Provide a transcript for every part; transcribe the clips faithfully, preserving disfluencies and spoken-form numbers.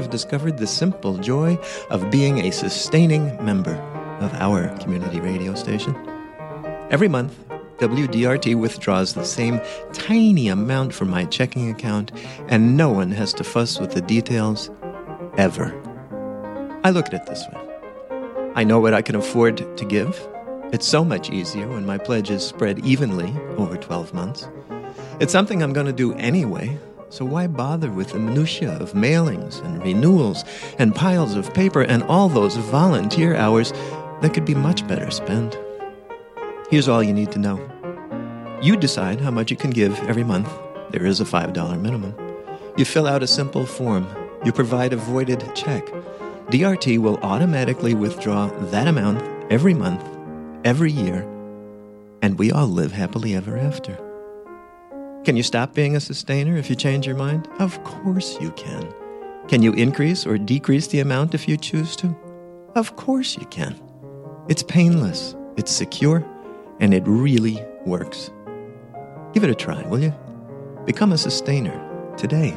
have discovered the simple joy of being a sustaining member of our community radio station. Every month, W D R T withdraws the same tiny amount from my checking account, and no one has to fuss with the details, ever. I look at it this way. I know what I can afford to give. It's so much easier when my pledge is spread evenly over twelve months. It's something I'm going to do anyway, so why bother with the minutiae of mailings and renewals and piles of paper and all those volunteer hours that could be much better spent? Here's all you need to know. You decide how much you can give every month. There is a five dollars minimum. You fill out a simple form. You provide a voided check. D R T will automatically withdraw that amount every month, every year, and we all live happily ever after. Can you stop being a sustainer if you change your mind? Of course you can. Can you increase or decrease the amount if you choose to? Of course you can. It's painless, it's secure, and it really works. Give it a try, will you? Become a sustainer today.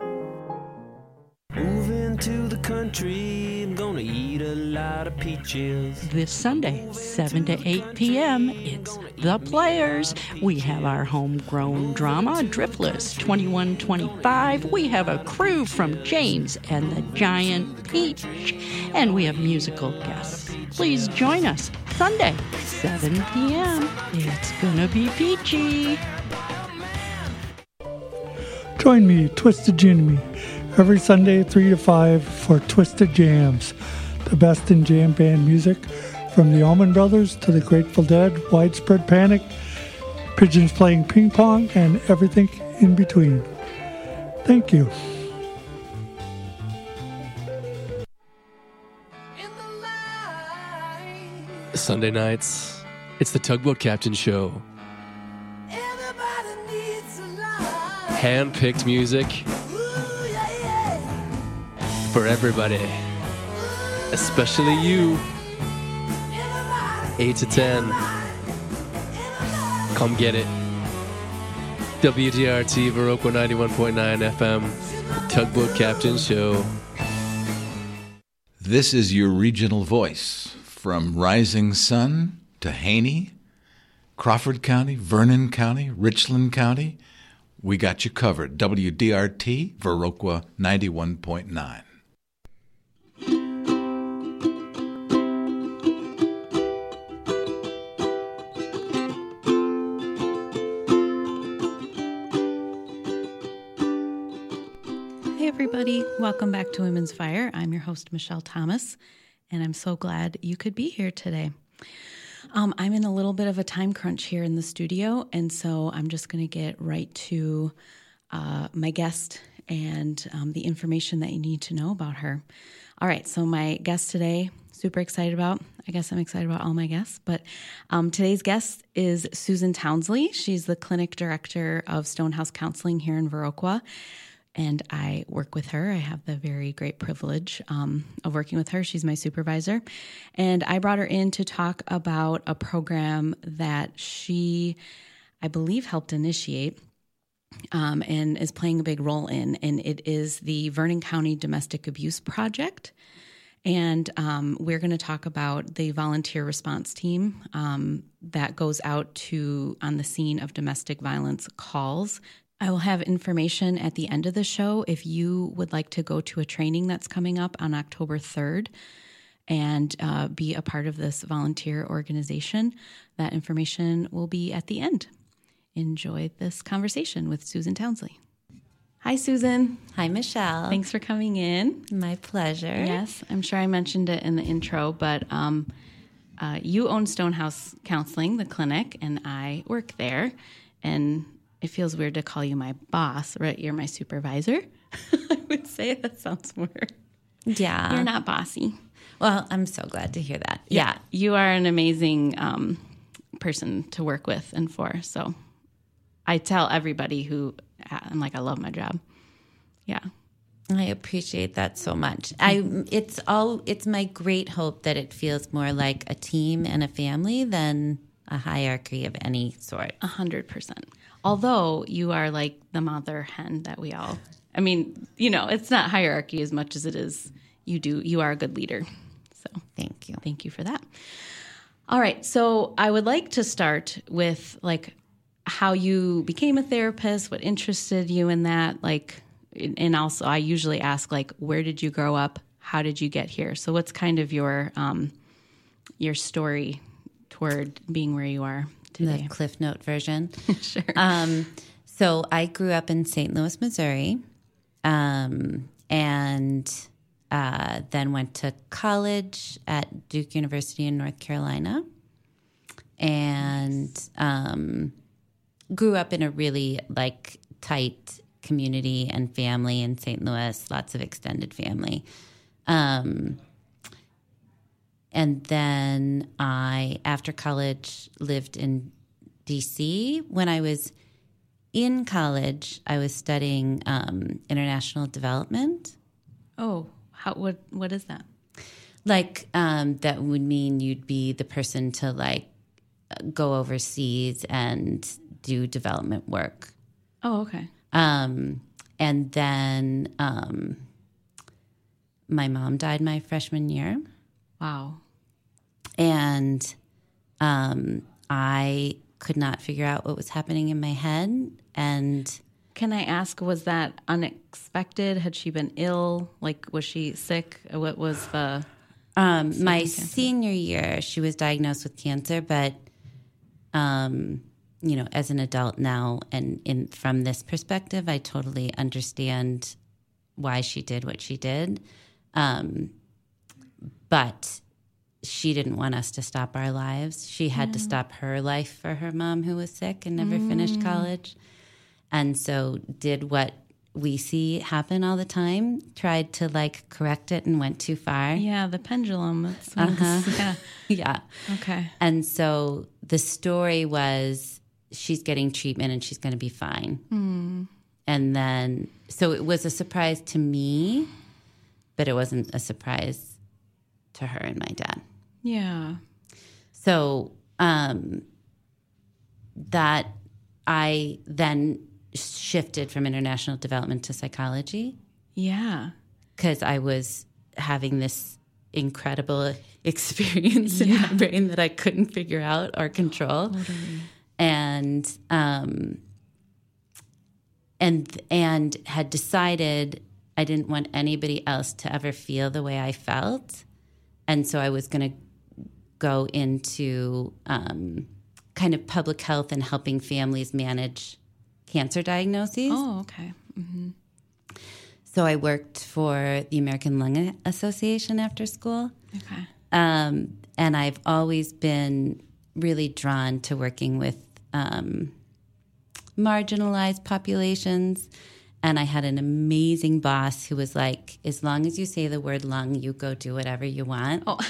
Moving to the country, I'm gonna eat a lot of peaches. This Sunday, seven to eight p.m., it's The Players. We have our homegrown drama, Driftless twenty-one twenty-five. We have a crew from James and the Giant Peach. And we have musical guests. Please join us Sunday, seven p.m. It's gonna be peachy. Join me, Twisted Jimmy, every Sunday, three to five, for Twisted Jams, the best in jam band music, from the Allman Brothers to the Grateful Dead, Widespread Panic, Pigeons playing ping pong, and everything in between. Thank you. Sunday nights, it's the Tugboat Captain Show. Hand-picked music for everybody, especially you. eight to ten. Come get it. W D R T, Viroqua ninety-one point nine F M, the Tugboat Captain Show. This is your regional voice from Rising Sun to Haney, Crawford County, Vernon County, Richland County. We got you covered. W D R T, Viroqua ninety-one point nine. Hey everybody, welcome back to Women's Fire. I'm your host, Michelle Thomas, and I'm so glad you could be here today. Um, I'm in a little bit of a time crunch here in the studio, and so I'm just going to get right to uh, my guest and um, the information that you need to know about her. All right, so my guest today, super excited about. I guess I'm excited about all my guests, but um, today's guest is Susan Townsley. She's the clinic director of Stonehouse Counseling here in Viroqua, and I work with her. I have the very great privilege um, of working with her. She's my supervisor. And I brought her in to talk about a program that she, I believe, helped initiate um, and is playing a big role in. And it is the Vernon County Domestic Abuse Project. And um, we're going to talk about the volunteer response team um, that goes out to on the scene of domestic violence calls. I will have information at the end of the show if you would like to go to a training that's coming up on October third and uh, be a part of this volunteer organization. That information will be at the end. Enjoy this conversation with Susan Townsley. Hi, Susan. Hi, Michelle. Thanks for coming in. My pleasure. Yes, I'm sure I mentioned it in the intro, but um, uh, you own Stonehouse Counseling, the clinic, and I work there. And it feels weird to call you my boss, right? You're my supervisor. I would say that sounds weird. Yeah. You're not bossy. Well, I'm so glad to hear that. Yeah. Yeah. You are an amazing um, person to work with and for. So I tell everybody who, I'm like, I love my job. Yeah. I appreciate that so much. I it's all it's my great hope that it feels more like a team and a family than a hierarchy of any sort. A hundred percent. Although you are like the mother hen that we all I mean, you know, it's not hierarchy as much as it is you do. You are a good leader. So Thank you. thank you for that. All right. So I would like to start with like how you became a therapist, what interested you in that, like, and also I usually ask like, where did you grow up? How did you get here? So what's kind of your um, your story toward being where you are today? The Cliff Note version. Sure. Um, so I grew up in Saint Louis, Missouri, um, and uh, then went to college at Duke University in North Carolina, and um, grew up in a really like tight community and family in Saint Louis, lots of extended family. Um, and then I, after college, lived in D C. When I was in college, I was studying um, international development. Oh, how what what is that? Like um, that would mean you'd be the person to like go overseas and do development work. Oh, okay. Um, and then um, my mom died my freshman year. Wow. And um, I could not figure out what was happening in my head. And Can I ask, was that unexpected? Had she been ill? Like, was she sick? What was the... um, my senior year, she was diagnosed with cancer, but, um, you know, as an adult now and in from this perspective, I totally understand why she did what she did. Um, but she didn't want us to stop our lives. She had yeah. to stop her life for her mom who was sick and never mm. finished college. And so did what we see happen all the time, tried to like correct it and went too far. Yeah, the pendulum. That's uh-huh. yeah. yeah. Okay. And so the story was she's getting treatment and she's going to be fine. Mm. And then, so it was a surprise to me, but it wasn't a surprise to her and my dad. Yeah. So um, that I then shifted from international development to psychology. Yeah. Because I was having this incredible experience yeah. in my brain that I couldn't figure out or control. Totally. And um, and and had decided I didn't want anybody else to ever feel the way I felt. And so I was going to go into um, kind of public health and helping families manage cancer diagnoses. Oh, okay. Mm-hmm. So I worked for the American Lung Association after school. Okay. Um, and I've always been really drawn to working with um, marginalized populations. And I had an amazing boss who was like, as long as you say the word lung, you go do whatever you want. Oh.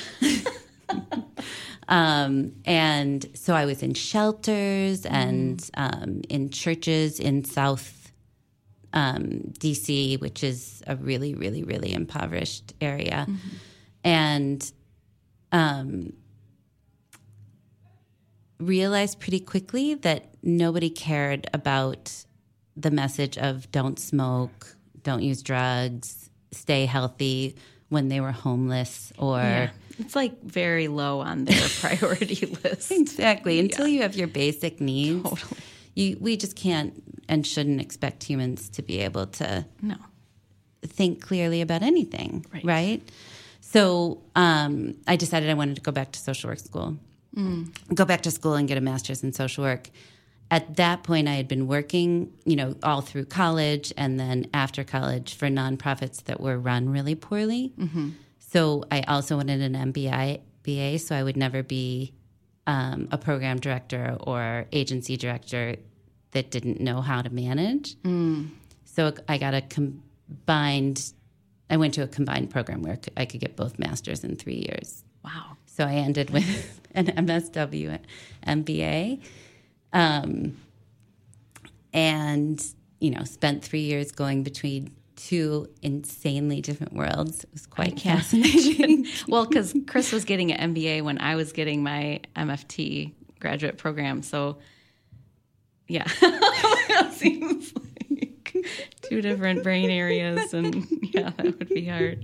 um, and so I was in shelters and mm. um, in churches in South um, D C, which is a really, really, really impoverished area. Mm-hmm. And um, realized pretty quickly that nobody cared about the message of don't smoke, don't use drugs, stay healthy when they were homeless or... Yeah. It's like very low on their priority list. Exactly. Until yeah. you have your basic needs, totally. you, we just can't and shouldn't expect humans to be able to no. think clearly about anything, right? right? So um, I decided I wanted to go back to social work school, mm. go back to school and get a master's in social work. At that point, I had been working, you know, all through college and then after college for nonprofits that were run really poorly. Mm-hmm. So I also wanted an M B A, so I would never be um, a program director or agency director that didn't know how to manage. Mm. So I got a combined, I went to a combined program where I could get both masters in three years. Wow. So I ended with an M S W M B A. Um, and, you know, spent three years going between two insanely different worlds. It was quite fascinating. Well, because Chris was getting an M B A when I was getting my M F T graduate program. So, yeah. It seems like like two different brain areas, and yeah, that would be hard.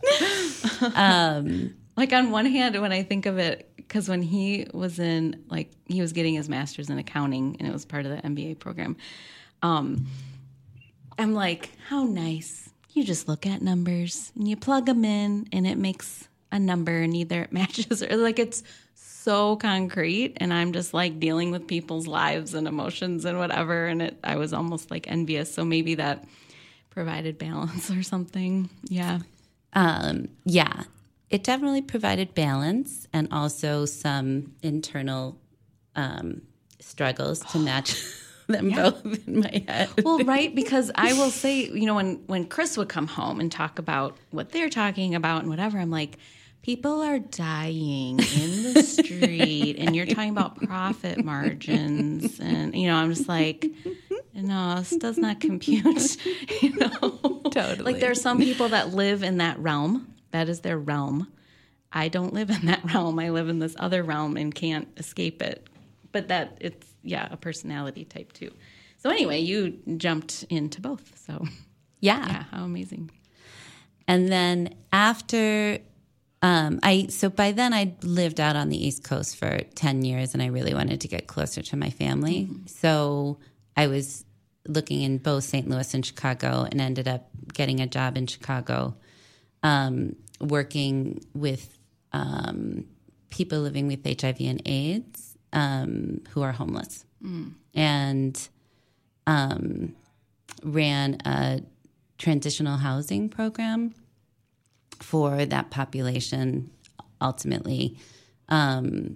Um, like on one hand, when I think of it, because when he was in, like, he was getting his master's in accounting, and it was part of the M B A program. Um, I'm like, how nice. You just look at numbers and you plug them in, and it makes a number, and either it matches or like it's so concrete. And I'm just like dealing with people's lives and emotions and whatever. And it, I was almost like envious. So maybe that provided balance or something. Yeah. Um, yeah, it definitely provided balance and also some internal um, struggles to match them yeah. both in my head. Well, right, because I will say, you know, when, when Chris would come home and talk about what they're talking about and whatever, I'm like, people are dying in the street, and you're talking about profit margins, and, you know, I'm just like, no, this does not compute, you know? Totally. Like, there are some people that live in that realm. That is their realm. I don't live in that realm. I live in this other realm and can't escape it. But that, it's, yeah, a personality type too. So anyway, you jumped into both. So yeah. Yeah, how amazing. And then after, um, I, so by then I'd lived out on the East Coast for ten years, and I really wanted to get closer to my family. Mm-hmm. So I was looking in both Saint Louis and Chicago, and ended up getting a job in Chicago, um, working with um, people living with H I V and AIDS um, who are homeless, mm. and um, ran a transitional housing program for that population. Ultimately, um,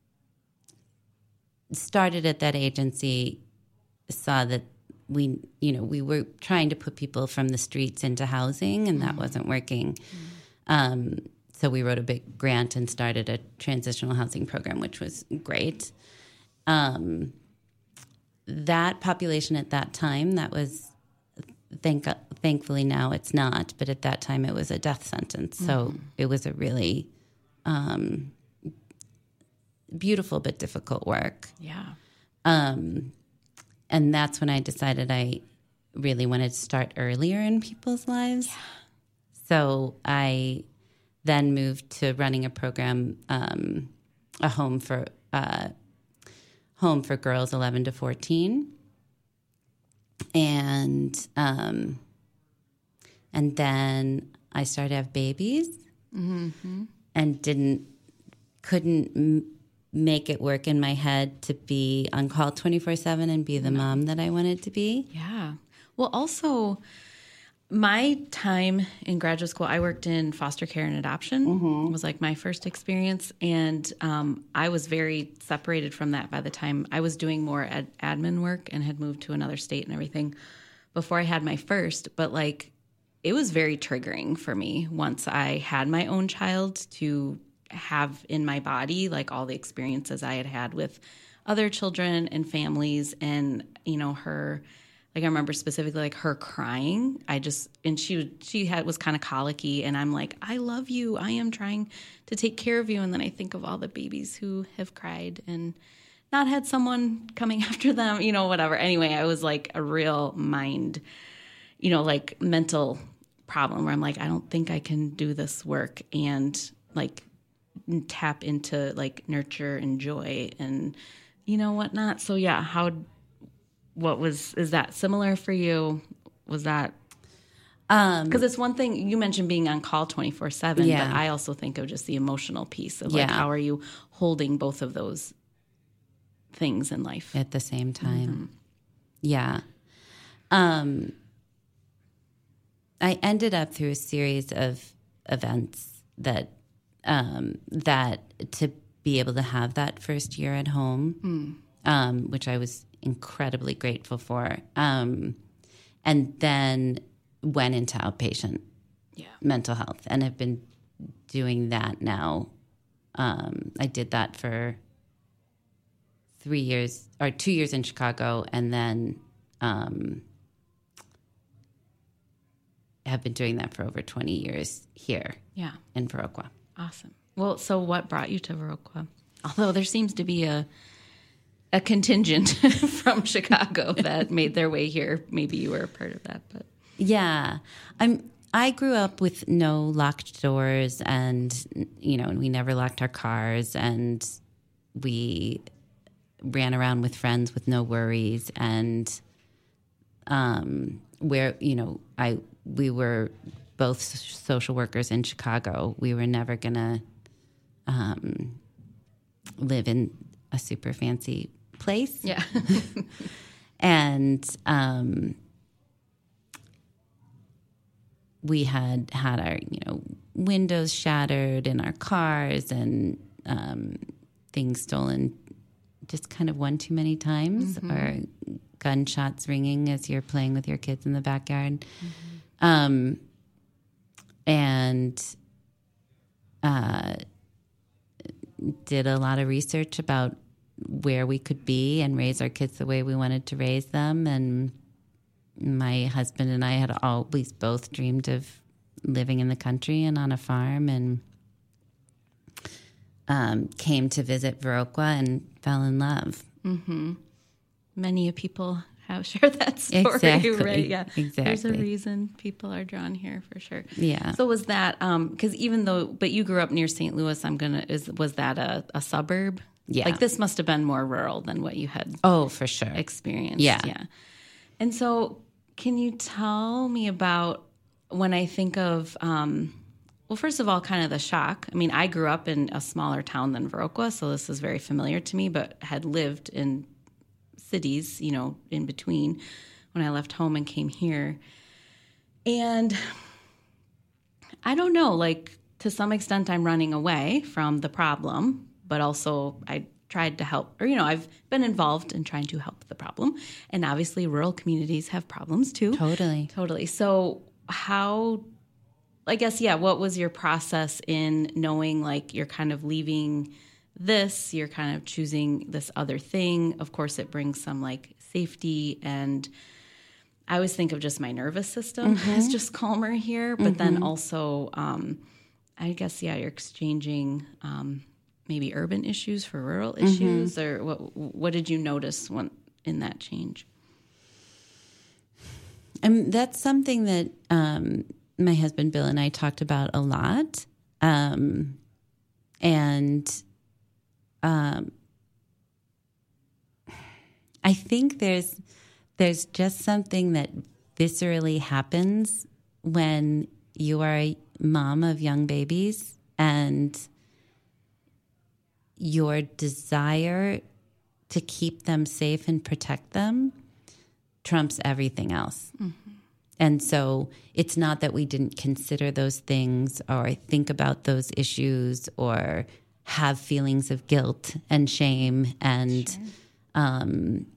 started at that agency, saw that we, you know, we were trying to put people from the streets into housing, and that mm. wasn't working. Mm. Um, so we wrote a big grant and started a transitional housing program, which was great. Um, that population at that time, that was, thank, thankfully now it's not, but at that time it was a death sentence. So mm. it was a really um, beautiful but difficult work. Yeah. Um, and that's when I decided I really wanted to start earlier in people's lives. Yeah. So I then moved to running a program, um, a home for uh, home for girls eleven to fourteen, and um, and then I started to have babies, mm-hmm. and didn't couldn't m- make it work in my head to be on call twenty-four seven and be the no. mom that I wanted to be. Yeah. Well, also, my time in graduate school, I worked in foster care and adoption. Mm-hmm. It was like my first experience. And um, I was very separated from that by the time I was doing more ad- admin work and had moved to another state and everything before I had my first. But like, it was very triggering for me once I had my own child to have in my body like all the experiences I had had with other children and families, and, you know, her... Like I remember specifically like her crying. I just, and she she had was kind of colicky, and I'm like, I love you. I am trying to take care of you. And then I think of all the babies who have cried and not had someone coming after them, you know, whatever. Anyway, I was like a real mind, you know, like mental problem where I'm like, I don't think I can do this work and like tap into like nurture and joy and, you know, whatnot. So yeah, how... What was, is that similar for you? Was that, because um, it's one thing, you mentioned being on call twenty-four seven, yeah. but I also think of just the emotional piece of like, yeah. how are you holding both of those things in life? At the same time. Mm-hmm. Yeah. Um, I ended up through a series of events that, um, that to be able to have that first year at home, mm. um, which I was incredibly grateful for, um, and then went into outpatient yeah. mental health, and have been doing that now. Um, I did that for three years or two years in Chicago, and then um, have been doing that for over twenty years here yeah. in Viroqua. Awesome. Well, so what brought you to Viroqua? Although there seems to be a a contingent from Chicago that made their way here. Maybe you were a part of that, but yeah, I'm. I grew up with no locked doors, and you know, we never locked our cars, and we ran around with friends with no worries, and um, where you know, I we were both social workers in Chicago. We were never gonna um, live in a super fancy place. Yeah. And um, we had had our, you know, windows shattered in our cars and um, things stolen just kind of one too many times, mm-hmm. or gunshots ringing as you're playing with your kids in the backyard. Mm-hmm. Um, and uh, did a lot of research about where we could be and raise our kids the way we wanted to raise them. And my husband and I had always both dreamed of living in the country and on a farm, and um, came to visit Viroqua and fell in love. Mm-hmm. Many people have shared that story, exactly. right? Yeah, exactly. There's a reason people are drawn here for sure. Yeah. So was that because um, even though, but you grew up near Saint Louis, I'm gonna is was that a, a suburb? Yeah. Like this must have been more rural than what you had. Oh, for sure. Experienced. Yeah. Yeah. And so, can you tell me about when I think of, um, well, first of all, kind of the shock. I mean, I grew up in a smaller town than Viroqua, so this is very familiar to me, but had lived in cities, you know, in between when I left home and came here. And I don't know, like to some extent, I'm running away from the problem, but also I tried to help, or, you know, I've been involved in trying to help the problem. And obviously rural communities have problems too. Totally. Totally. So how, I guess, yeah, what was your process in knowing like you're kind of leaving this, you're kind of choosing this other thing? Of course, it brings some like safety, and I always think of just my nervous system mm-hmm. as just calmer here, but mm-hmm. then also, um, I guess, yeah, you're exchanging um, maybe urban issues for rural issues, mm-hmm. or what? What did you notice when in that change? And that's something that um, my husband Bill and I talked about a lot, um, and um, I think there's there's just something that viscerally happens when you are a mom of young babies, and your desire to keep them safe and protect them trumps everything else. Mm-hmm. And so it's not that we didn't consider those things or think about those issues or have feelings of guilt and shame and sure. um,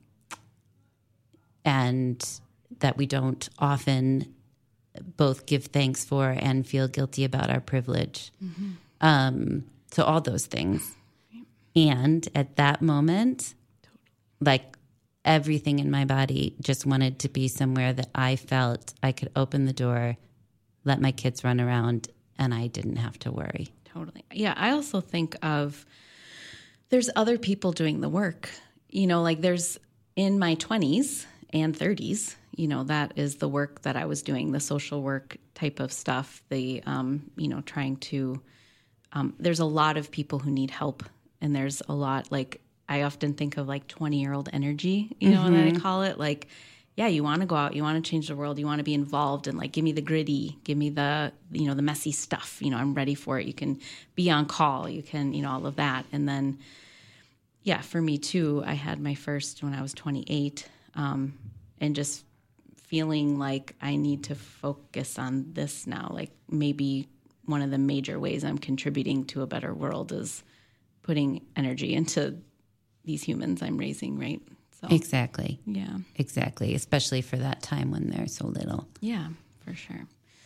and that we don't often both give thanks for and feel guilty about our privilege. Mm-hmm. Um, so all those things. And at that moment, like everything in my body just wanted to be somewhere that I felt I could open the door, let my kids run around, and I didn't have to worry. Totally. Yeah, I also think of there's other people doing the work. You know, like there's in my twenties and thirties, you know, that is the work that I was doing, the social work type of stuff, the, um, you know, trying to, um, there's a lot of people who need help. And there's a lot, like, I often think of like twenty-year-old energy, you know, mm-hmm. what I call it. Like, yeah, you want to go out, you want to change the world, you want to be involved, and like, give me the gritty, give me the, you know, the messy stuff. You know, I'm ready for it. You can be on call, you can, you know, all of that. And then, yeah, for me too, I had my first when I was twenty-eight, um, and just feeling like I need to focus on this now. Like maybe one of the major ways I'm contributing to a better world is putting energy into these humans I'm raising, right? So, exactly. Yeah. Exactly. Especially for that time when they're so little. Yeah, for sure.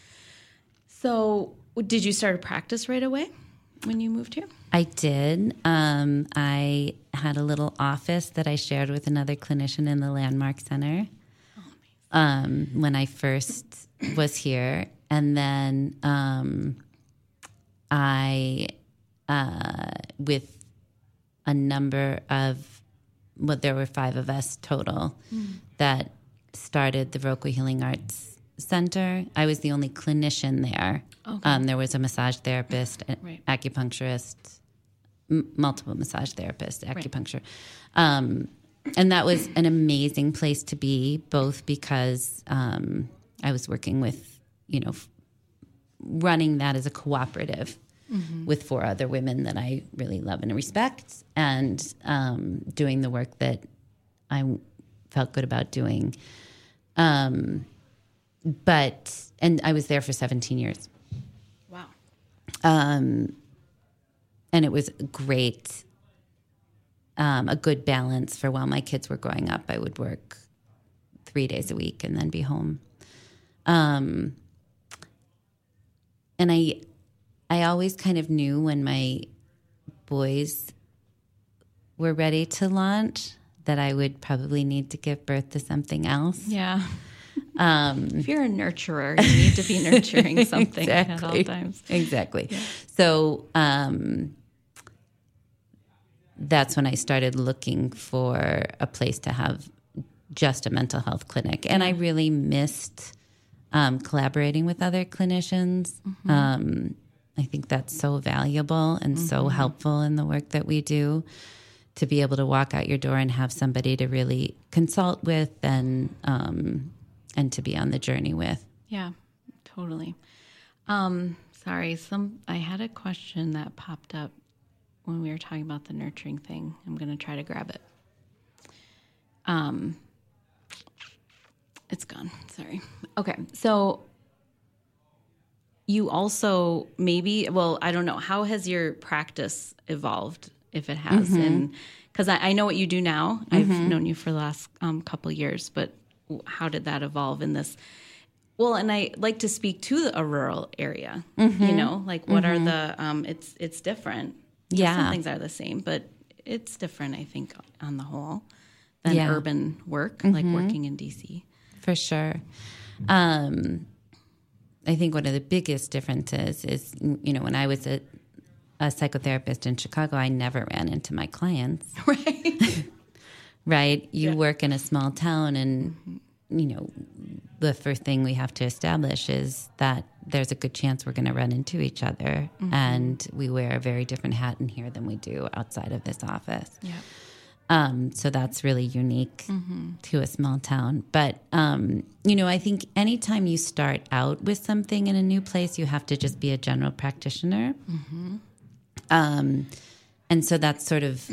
So did you start a practice right away when you moved here? I did. Um, I had a little office that I shared with another clinician in the Landmark Center oh, um, when I first was here. And then um, I... Uh, with a number of well, there were five of us total mm. that started the Viroqua Healing Arts Center. I was the only clinician there. Okay. Um, there was a massage therapist, right. acupuncturist, m- multiple massage therapists, acupuncture. Right. Um, and that was an amazing place to be, both because um, I was working with, you know, f- running that as a cooperative mm-hmm. with four other women that I really love and respect, and um, doing the work that I felt good about doing. Um, but, and I was there for seventeen years. Wow. Um, and it was great, um, a good balance for while my kids were growing up. I would work three days a week and then be home. Um, and I, I always kind of knew when my boys were ready to launch that I would probably need to give birth to something else. Yeah. Um, if you're a nurturer, you need to be nurturing something exactly, at all times. Exactly. Yeah. So um, that's when I started looking for a place to have just a mental health clinic. And I really missed um, collaborating with other clinicians. Mm-hmm. Um, I think that's so valuable and mm-hmm. so helpful in the work that we do, to be able to walk out your door and have somebody to really consult with and um, and to be on the journey with. Yeah, totally. Um, sorry, some I had a question that popped up when we were talking about the nurturing thing. I'm going to try to grab it. Um, it's gone. Sorry. Okay, so you also maybe, well, I don't know, how has your practice evolved, if it has? Mm-hmm. And because I, I know what you do now. Mm-hmm. I've known you for the last um, couple years, but how did that evolve in this? Well, and I like to speak to a rural area, mm-hmm. you know, like what mm-hmm. are the, um, it's it's different. Yeah. Some things are the same, but it's different, I think, on the whole, than yeah. urban work, mm-hmm. like working in D C. For sure. Um, I think one of the biggest differences is, you know, when I was a, a psychotherapist in Chicago, I never ran into my clients. Right. Right? You yeah. work in a small town, and, mm-hmm. you know, the first thing we have to establish is that there's a good chance we're going to run into each other. Mm-hmm. And we wear a very different hat in here than we do outside of this office. Yeah. Um, so that's really unique mm-hmm. to a small town. But, um, you know, I think anytime you start out with something in a new place, you have to just be a general practitioner. Mm-hmm. Um, and so that's sort of,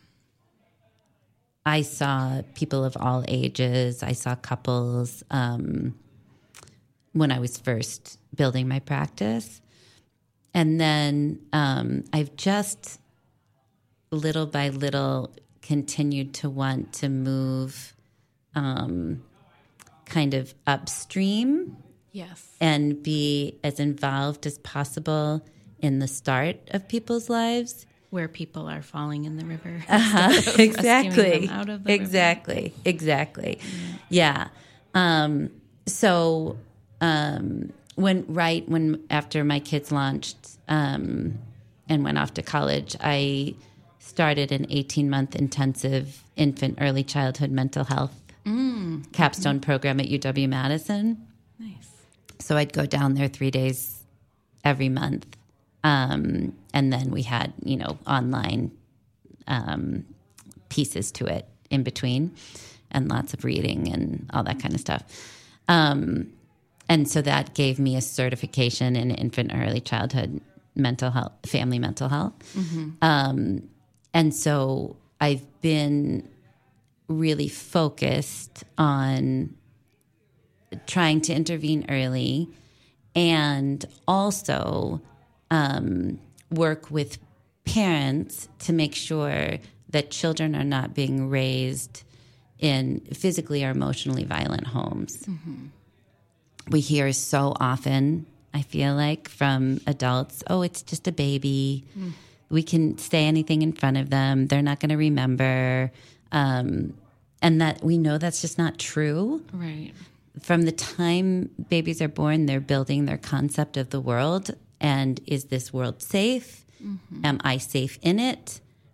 I saw people of all ages. I saw couples um, when I was first building my practice. And then um, I've just little by little continued to want to move um, kind of upstream. Yes. And be as involved as possible in the start of people's lives. Where people are falling in the river. Uh-huh. Exactly. Out of the exactly. river. Exactly. Yeah. yeah. Um, so um, when right when after my kids launched um, and went off to college, I started an eighteen-month intensive infant early childhood mental health mm. capstone mm-hmm. program at U W-Madison. Nice. So I'd go down there three days every month. Um, and then we had, you know, online um, pieces to it in between, and lots of reading and all that kind of stuff. Um, and so that gave me a certification in infant early childhood mental health, family mental health. Mm-hmm. Um, and so I've been really focused on trying to intervene early, and also Um, work with parents to make sure that children are not being raised in physically or emotionally violent homes. Mm-hmm. We hear so often, I feel like, from adults, oh, it's just a baby. Mm. We can say anything in front of them. They're not going to remember. Um, and that we know that's just not true. Right. From the time babies are born, they're building their concept of the world. And is this world safe? Mm-hmm. Am I safe in it?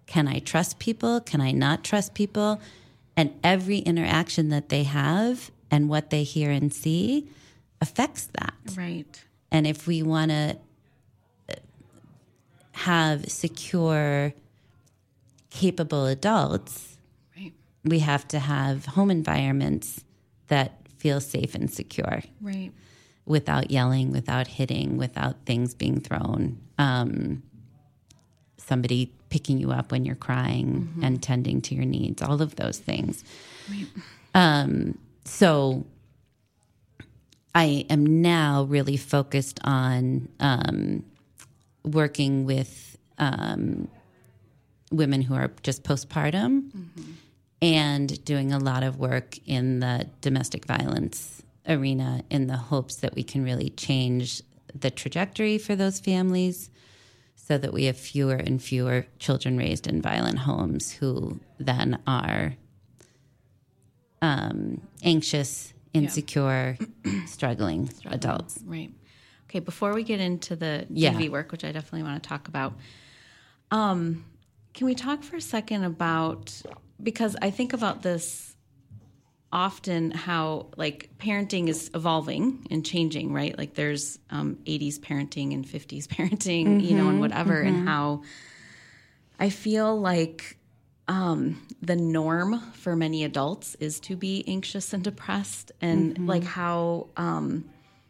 Can I trust people? Can I not trust people? And every interaction that they have and what they hear and see affects that. Right. And if we want to have secure, capable adults, right, we have to have home environments that feel safe and secure. Right. Without yelling, without hitting, without things being thrown. Um, somebody picking you up when you're crying mm-hmm. and tending to your needs, all of those things. Right. Um, so I am now really focused on um, working with um, women who are just postpartum mm-hmm. and doing a lot of work in the domestic violence arena in the hopes that we can really change the trajectory for those families so that we have fewer and fewer children raised in violent homes who then are um, anxious, insecure, yeah. struggling, struggling adults. Right. Okay, before we get into the yeah. D V work, which I definitely want to talk about, um, can we talk for a second about, because I think about this often, how like parenting is evolving and changing, right? Like there's um, eighties parenting and fifties parenting, mm-hmm, you know, and whatever, mm-hmm. and how I feel like um, the norm for many adults is to be anxious and depressed, and mm-hmm. like how um,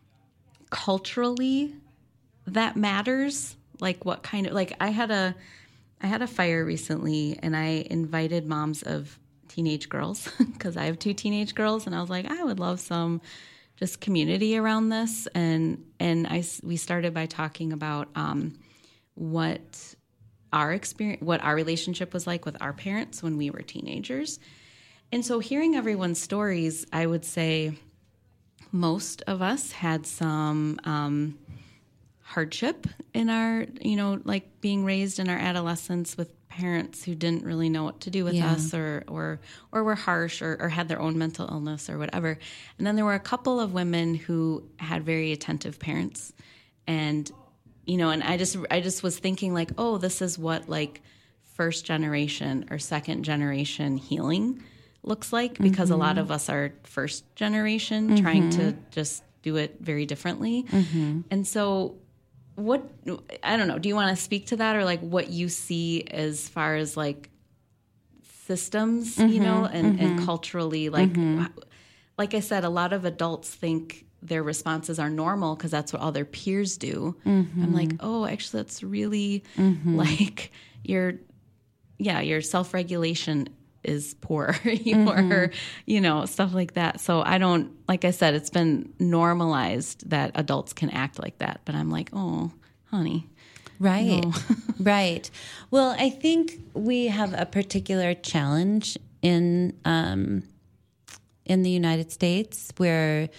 culturally that matters. Like what kind of, like I had a, I had a fire recently, and I invited moms of teenage girls because I have two teenage girls, and I was like, I would love some just community around this, and and I we started by talking about um, what our experience, what our relationship was like with our parents when we were teenagers, and so hearing everyone's stories, I would say most of us had some um, hardship in our, you know, like being raised in our adolescence with parents who didn't really know what to do with yeah. us, or or or were harsh, or, or had their own mental illness or whatever. And then there were a couple of women who had very attentive parents, and you know, and I just I just was thinking like, oh, this is what like first generation or second generation healing looks like, because mm-hmm. a lot of us are first generation mm-hmm. trying to just do it very differently. Mm-hmm. And so what, I don't know, do you want to speak to that, or like what you see as far as like systems, mm-hmm, you know, and, mm-hmm. and culturally, like, mm-hmm. like I said, a lot of adults think their responses are normal because that's what all their peers do. Mm-hmm. I'm like, oh, actually that's really mm-hmm. like your, yeah, your self-regulation is poor, your, mm-hmm. you know, stuff like that. So I don't, like I said, it's been normalized that adults can act like that, but I'm like, oh, honey. Right, no. right. Well, I think we have a particular challenge in um, in the United States where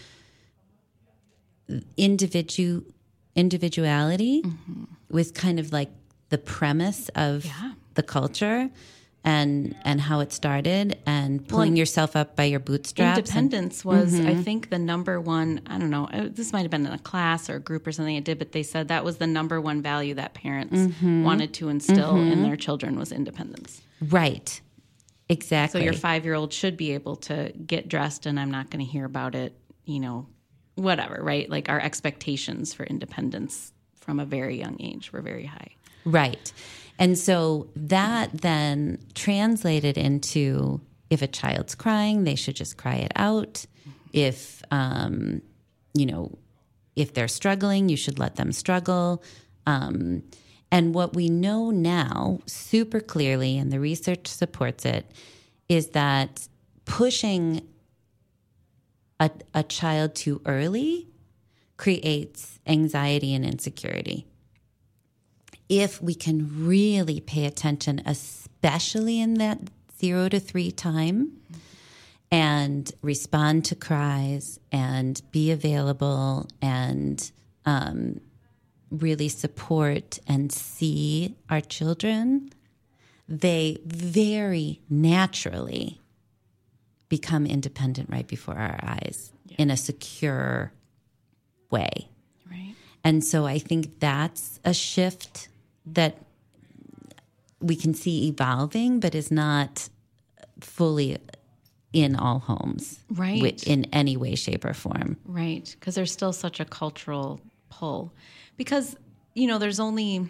individu individuality mm-hmm. was kind of like the premise of yeah. the culture. And and how it started, and pulling well, yourself up by your bootstraps. Independence and, was, mm-hmm. I think, the number one, I don't know, this might have been in a class or a group or something I did, but they said that was the number one value that parents mm-hmm. wanted to instill mm-hmm. in their children was independence. Right. Exactly. So your five-year-old should be able to get dressed, and I'm not going to hear about it, you know, whatever, right? Like our expectations for independence from a very young age were very high. Right. And so that then translated into, if a child's crying, they should just cry it out. If, um, you know, if they're struggling, you should let them struggle. Um, and what we know now super clearly, and the research supports it, is that pushing a, a child too early creates anxiety and insecurity. If we can really pay attention, especially in that zero to three time, and respond to cries and be available and um, really support and see our children, they very naturally become independent right before our eyes yeah. in a secure way. Right. And so I think that's a shift that we can see evolving, but is not fully in all homes, right? wi- in any way, shape, or form, right? Because there's still such a cultural pull. Because you know, there's only,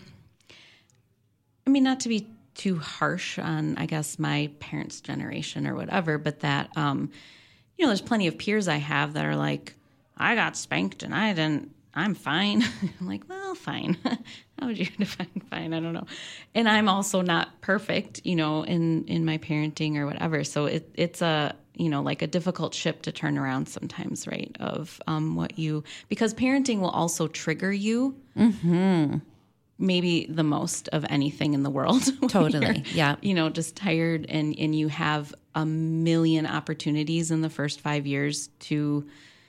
I mean, not to be too harsh on, I guess, my parents' generation or whatever, but that, um, you know, there's plenty of peers I have that are like, I got spanked and I didn't, I'm fine. I'm like, well, fine. How would you define fine? I don't know. And I'm also not perfect, you know, in, in my parenting or whatever. So it, it's a, you know, like a difficult ship to turn around sometimes, right? Of um, what you, because parenting will also trigger you. Mm-hmm. Maybe the most of anything in the world. Totally. Yeah. You know, just tired and, and you have a million opportunities in the first five years to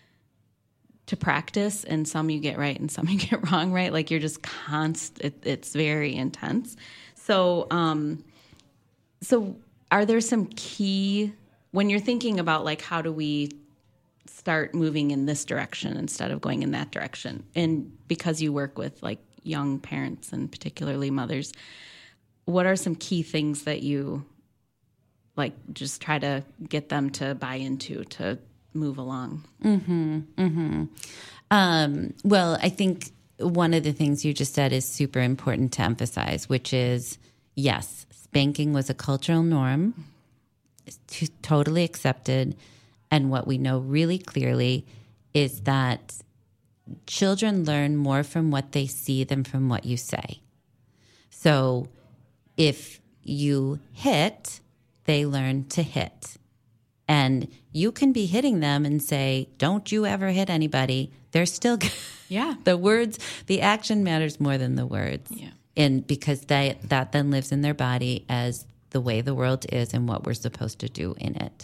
to practice, and some you get right and some you get wrong, right? Like you're just constant, it, it's very intense. So, um, so are there some key, when you're thinking about like, how do we start moving in this direction instead of going in that direction? And because you work with like young parents and particularly mothers, what are some key things that you like just try to get them to buy into to move along? Mm-hmm. Mm-hmm. Um, well, I think one of the things you just said is super important to emphasize, which is, yes, spanking was a cultural norm, t- totally accepted. And what we know really clearly is that children learn more from what they see than from what you say. So if you hit, they learn to hit. And you can be hitting them and say, don't you ever hit anybody. They're still, yeah. The words, the action matters more than the words. Yeah. And because they, that then lives in their body as the way the world is and what we're supposed to do in it.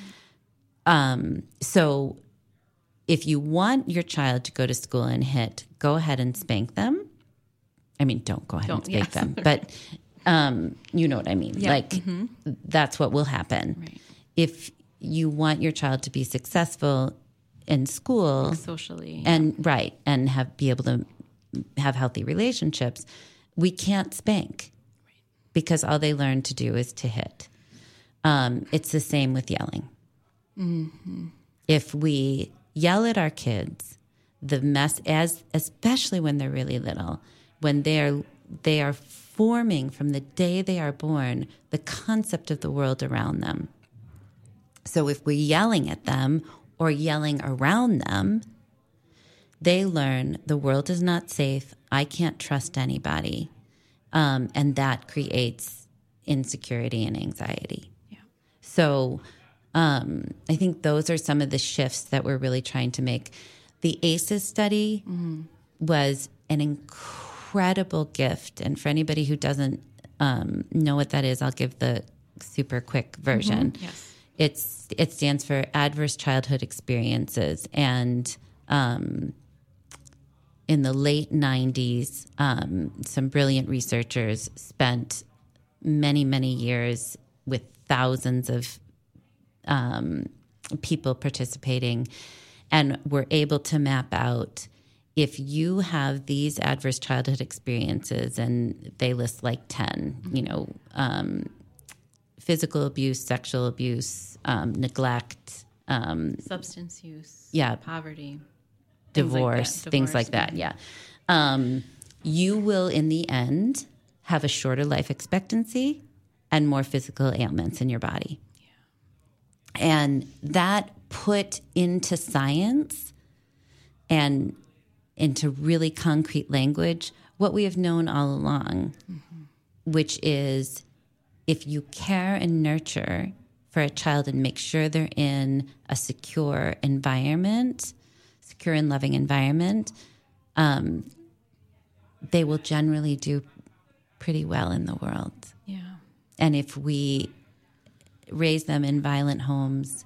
Um, so if you want your child to go to school and hit, go ahead and spank them. I mean, don't go ahead Don't, and spank yes. them, but um, you know what I mean. Yeah. Like Mm-hmm. that's what will happen. Right. If you want your child to be successful in school, Like socially, and right, and have be able to have healthy relationships, we can't spank because all they learn to do is to hit. Um, it's the same with yelling. Mm-hmm. If we yell at our kids, the mess, as especially when they're really little, when they're they are forming from the day they are born the concept of the world around them. So if we're yelling at them or yelling around them, they learn the world is not safe. I can't trust anybody. Um, and that creates insecurity and anxiety. Yeah. So um, I think those are some of the shifts that we're really trying to make. The A C Es study mm-hmm. was an incredible gift. And for anybody who doesn't um, know what that is, I'll give the super quick version. Mm-hmm. Yes. It's it stands for Adverse Childhood Experiences, and um, in the late nineties, um, some brilliant researchers spent many many years with thousands of um, people participating, and were able to map out if you have these adverse childhood experiences, and they list like ten, you know. Um, physical abuse, sexual abuse, um, neglect, um, substance use, yeah, poverty, divorce, things like that. Things like that yeah, um, you will in the end have a shorter life expectancy and more physical ailments in your body. Yeah. And that put into science and into really concrete language what we have known all along, mm-hmm. which is, if you care and nurture for a child and make sure they're in a secure environment, secure and loving environment, um, they will generally do pretty well in the world. Yeah. And if we raise them in violent homes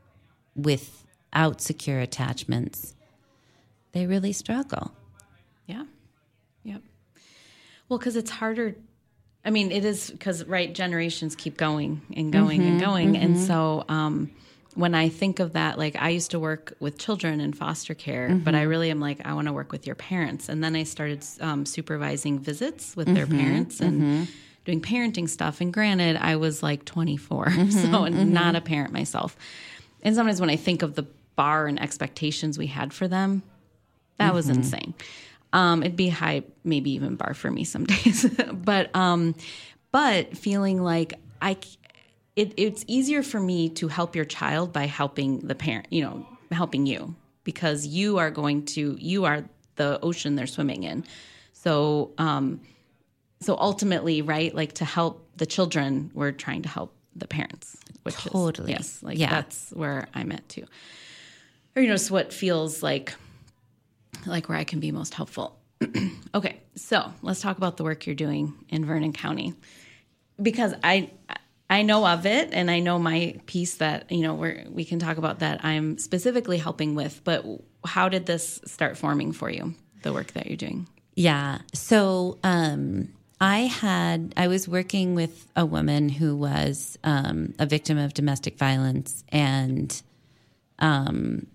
without secure attachments, they really struggle. Yeah. Yep. Well, because it's harder. I mean, it is because, right, generations keep going and going mm-hmm, and going. Mm-hmm. And so um, when I think of that, like I used to work with children in foster care, mm-hmm. but I really am like, I want to work with your parents. And then I started um, supervising visits with mm-hmm, their parents and mm-hmm. doing parenting stuff. And granted, I was like twenty-four, mm-hmm, so mm-hmm. not a parent myself. And sometimes when I think of the bar and expectations we had for them, that mm-hmm. was insane. Um, it'd be high, maybe even bar for me some days. but um, but feeling like I, it, it's easier for me to help your child by helping the parent, you know, helping you, because you are going to, you are the ocean they're swimming in. So, um, so ultimately, right, like to help the children, we're trying to help the parents. Which totally. Is, yes, like yeah. that's where I'm at too. Or, you know, it's what feels like, like where I can be most helpful. Okay, so let's talk about the work you're doing in Vernon County, because I I know of it, and I know my piece that, you know, we're, we can talk about that I'm specifically helping with, but how did this start forming for you, the work that you're doing? Yeah, so um, I had, I was working with a woman who was um, a victim of domestic violence, and um,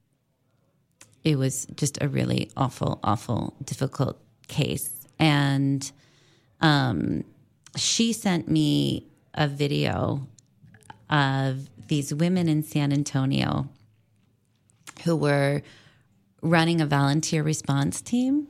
it was just a really awful, awful, difficult case. And um, she sent me a video of these women in San Antonio who were running a volunteer response team.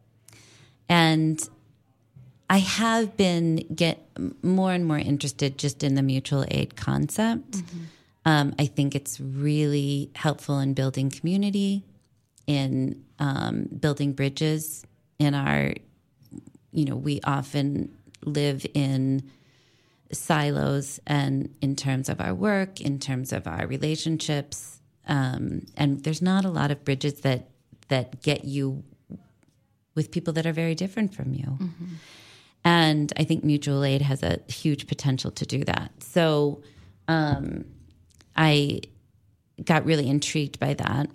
And I have been get more and more interested just in the mutual aid concept. Mm-hmm. Um, I think it's really helpful in building community, in um, building bridges in our, you know, we often live in silos, and in terms of our work, in terms of our relationships, um, and there's not a lot of bridges that that get you with people that are very different from you. Mm-hmm. And I think mutual aid has a huge potential to do that. So um, I got really intrigued by that.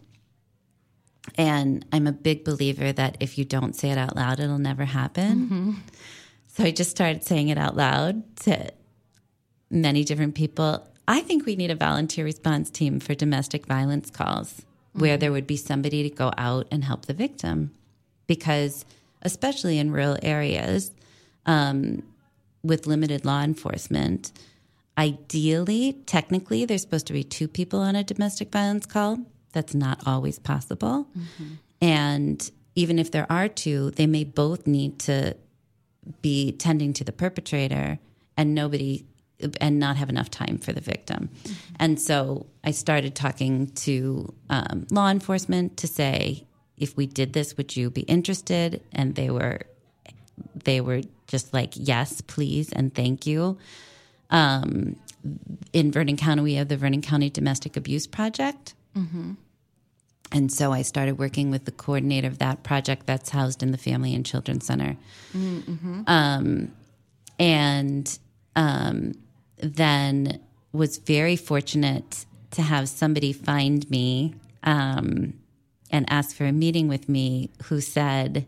And I'm a big believer that if you don't say it out loud, it'll never happen. Mm-hmm. So I just started saying it out loud to many different people. I think we need a volunteer response team for domestic violence calls, mm-hmm. where there would be somebody to go out and help the victim. Because especially in rural areas um, with limited law enforcement, ideally, technically, there's supposed to be two people on a domestic violence call. That's not always possible. Mm-hmm. And even if there are two, they may both need to be tending to the perpetrator and nobody and not have enough time for the victim. Mm-hmm. And so I started talking to um, law enforcement to say, if we did this, would you be interested? And they were they were just like, yes, please, and thank you. Um, in Vernon County, we have the Vernon County Domestic Abuse Project. Mm-hmm. And so I started working with the coordinator of that project that's housed in the Family and Children's Center. Mm-hmm. Um, and um, then was very fortunate to have somebody find me um, and ask for a meeting with me, who said,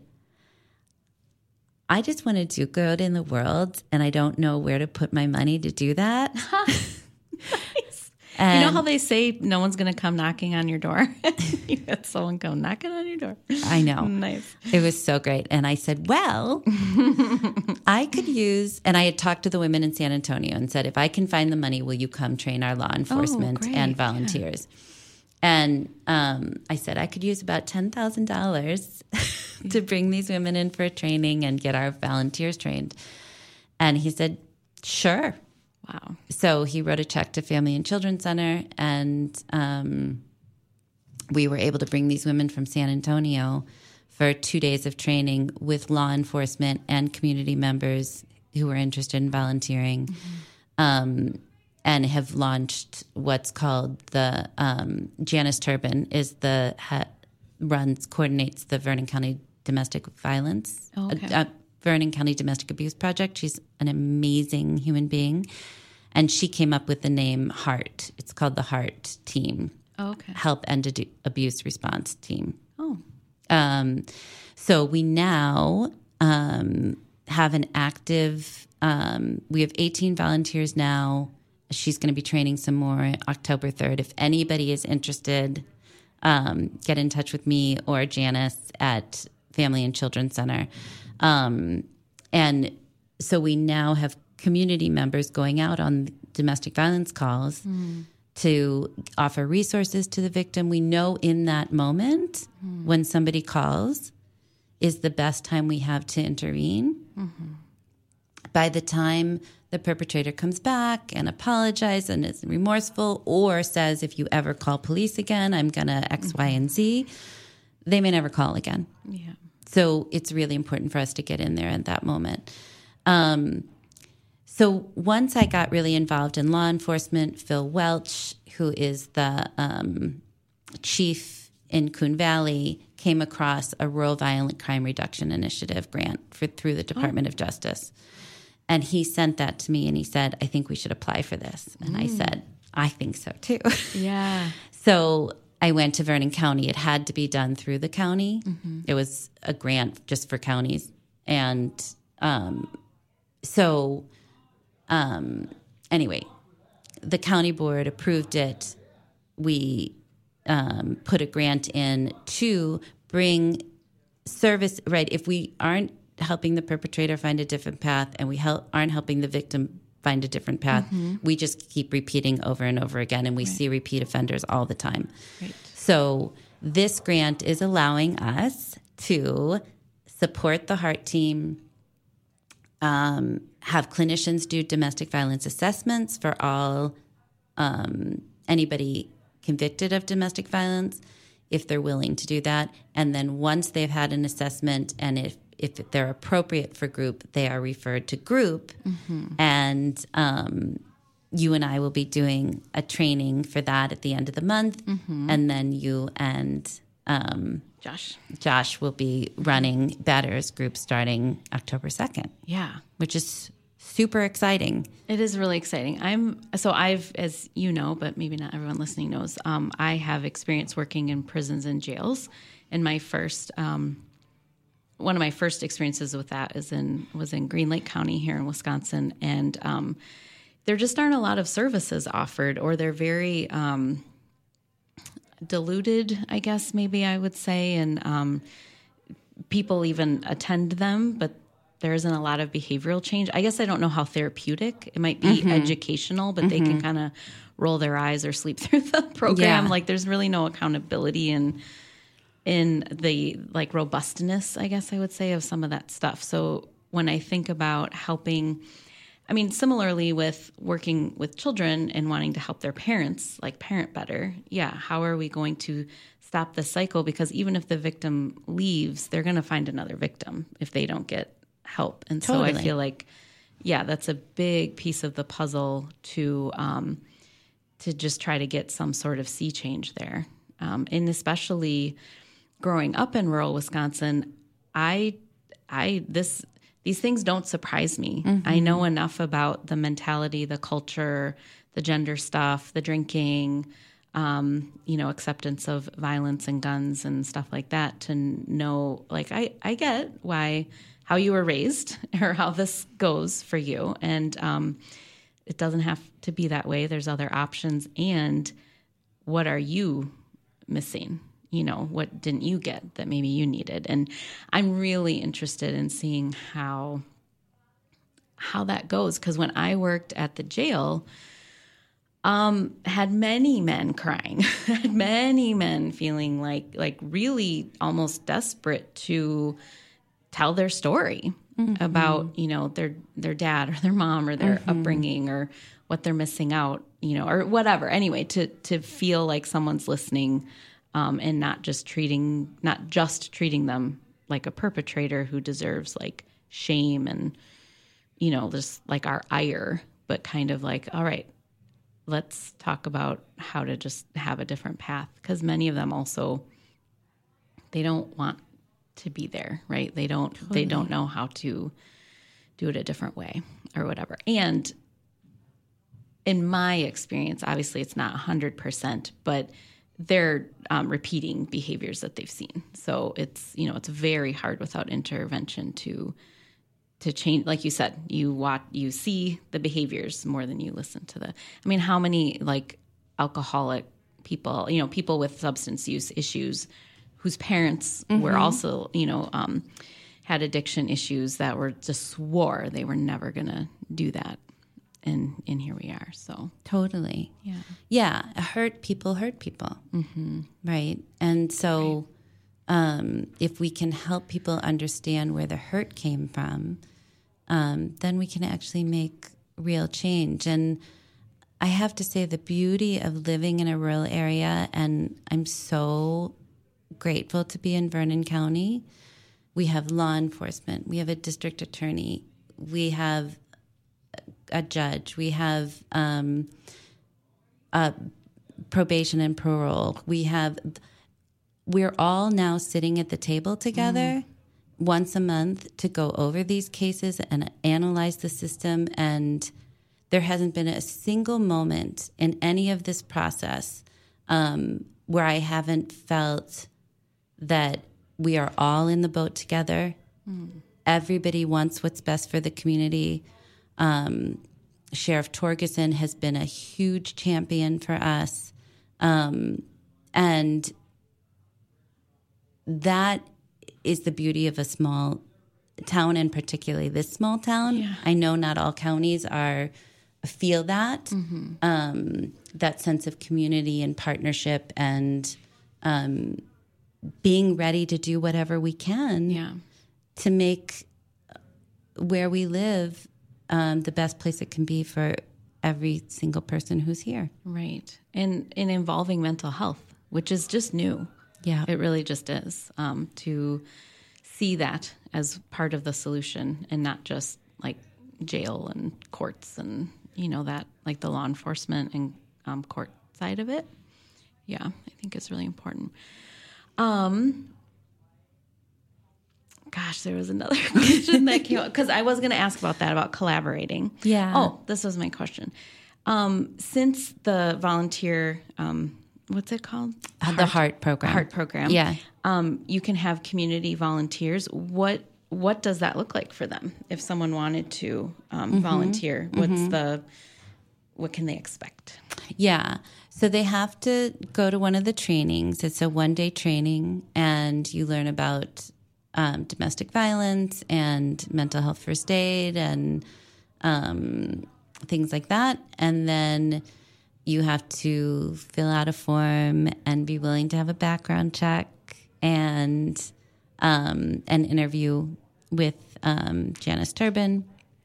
I just want to do good in the world, and I don't know where to put my money to do that. Nice. And you know how they say no one's going to come knocking on your door? You had someone go knocking on your door. I know. Nice. It was so great. And I said, well, I could use, and I had talked to the women in San Antonio and said, if I can find the money, will you come train our law enforcement oh, and volunteers? Yeah. And um, I said, I could use about ten thousand dollars to bring these women in for a training and get our volunteers trained. And he said, sure. Wow. So he wrote a check to Family and Children's Center, and um, we were able to bring these women from San Antonio for two days of training with law enforcement and community members who were interested in volunteering, mm-hmm. um, and have launched what's called the um, Janice Turbin is the ha- runs coordinates the Vernon County Domestic Violence, oh, okay. uh, uh, Vernon County Domestic Abuse Project. She's an amazing human being. And she came up with the name HEART. It's called the HEART Team. Oh, okay. Help End Ad- Abuse Response Team. Oh. Um, so we now um, have an active, um, we have eighteen volunteers now. She's going to be training some more October third. If anybody is interested, um, get in touch with me or Janice at Family and Children's Center. Um, and so we now have community members going out on domestic violence calls mm. to offer resources to the victim. We know in that moment mm. when somebody calls is the best time we have to intervene. Mm-hmm. By the time the perpetrator comes back and apologizes and is remorseful or says, if you ever call police again, I'm going to X, mm-hmm. Y, and Z, they may never call again. Yeah. So it's really important for us to get in there at that moment. Um, so once I got really involved in law enforcement, Phil Welch, who is the um, chief in Coon Valley, came across a Rural Violent Crime Reduction Initiative grant for, through the Department oh. of Justice. And he sent that to me and he said, I think we should apply for this. And mm. I said, I think so too. Yeah. So I went to Vernon County. It had to be done through the county. Mm-hmm. It was a grant just for counties. And um, so um, anyway, the county board approved it. We um, put a grant in to bring service, right? If we aren't helping the perpetrator find a different path and we help, aren't helping the victim find a different path, mm-hmm. we just keep repeating over and over again, and we right. see repeat offenders all the time. Right. So this grant is allowing us to support the HEART team, um, have clinicians do domestic violence assessments for all um, anybody convicted of domestic violence, if they're willing to do that. And then once they've had an assessment and if if they're appropriate for group, they are referred to group. Mm-hmm. And um, you and I will be doing a training for that at the end of the month. Mm-hmm. And then you and um, Josh Josh will be running Batters group starting October second. Yeah. Which is super exciting. It is really exciting. I'm so I've, as you know, but maybe not everyone listening knows, um, I have experience working in prisons and jails. And my first... Um, One of my first experiences with that is in was in Green Lake County here in Wisconsin, and um, there just aren't a lot of services offered, or they're very um, diluted, I guess maybe I would say, and um, people even attend them, but there isn't a lot of behavioral change. I guess I don't know how therapeutic. It might be mm-hmm. educational, but mm-hmm. they can kind of roll their eyes or sleep through the program. Yeah. Like there's really no accountability and. in the like robustness, I guess I would say, of some of that stuff. So when I think about helping, I mean, similarly with working with children and wanting to help their parents, like parent better, yeah, how are we going to stop the cycle? Because even if the victim leaves, they're going to find another victim if they don't get help. And totally. So I feel like, yeah, that's a big piece of the puzzle to um, to just try to get some sort of sea change there. Um, and especially... growing up in rural Wisconsin, I, I, this, these things don't surprise me. Mm-hmm. I know enough about the mentality, the culture, the gender stuff, the drinking, um, you know, acceptance of violence and guns and stuff like that to know, like, I, I get why, how you were raised or how this goes for you. And um, it doesn't have to be that way. There's other options. And what are you missing? You know, what didn't you get that maybe you needed? And I'm really interested in seeing how how that goes. Because when I worked at the jail, um, had many men crying, had many men feeling like like really almost desperate to tell their story mm-hmm. about, you know, their their dad or their mom or their mm-hmm. upbringing or what they're missing out, you know, or whatever. Anyway, to to feel like someone's listening. Um, and not just treating, not just treating them like a perpetrator who deserves like shame and, you know, just like our ire, but kind of like, all right, let's talk about how to just have a different path. Because many of them also, they don't want to be there, right? They don't, totally. They don't know how to do it a different way or whatever. And in my experience, obviously it's not one hundred percent, but they're um, repeating behaviors that they've seen. So it's, you know, it's very hard without intervention to to change. Like you said, you watch, you see the behaviors more than you listen to the, I mean, how many like alcoholic people, you know, people with substance use issues whose parents mm-hmm. were also, you know, um, had addiction issues that were just swore they were never going to do that. And, and here we are. So totally. Yeah. Yeah. Hurt people hurt people. Mm-hmm. Right. And so right. Um, if we can help people understand where the hurt came from, um, then we can actually make real change. And I have to say the beauty of living in a rural area, and I'm so grateful to be in Vernon County. We have law enforcement. We have a district attorney. We have a judge. We have um, uh, probation and parole. We have, we're all now sitting at the table together mm. once a month to go over these cases and analyze the system. And there hasn't been a single moment in any of this process um, where I haven't felt that we are all in the boat together. Mm. Everybody wants what's best for the community. Um, Sheriff Torgerson has been a huge champion for us. Um, and that is the beauty of a small town, and particularly this small town. Yeah. I know not all counties are feel that, mm-hmm. um, that sense of community and partnership and um, being ready to do whatever we can yeah. to make where we live Um, the best place it can be for every single person who's here. Right. And, and involving mental health, which is just new. Yeah. It really just is. Um, to see that as part of the solution and not just like jail and courts and, you know, that like the law enforcement and um, court side of it. Yeah, I think it's really important. Um, Gosh, there was another question that came up because I was going to ask about that, about collaborating. Yeah. Oh, this was my question. Um, since the volunteer, um, what's it called? Uh, the HEART program. HEART program. Yeah. Um, you can have community volunteers. What what does that look like for them if someone wanted to um, mm-hmm. volunteer? What's mm-hmm. the what can they expect? Yeah. So they have to go to one of the trainings. It's a one-day training, and you learn about Um, domestic violence and mental health first aid and um, things like that. And then you have to fill out a form and be willing to have a background check and um, an interview with um, Janice Turbin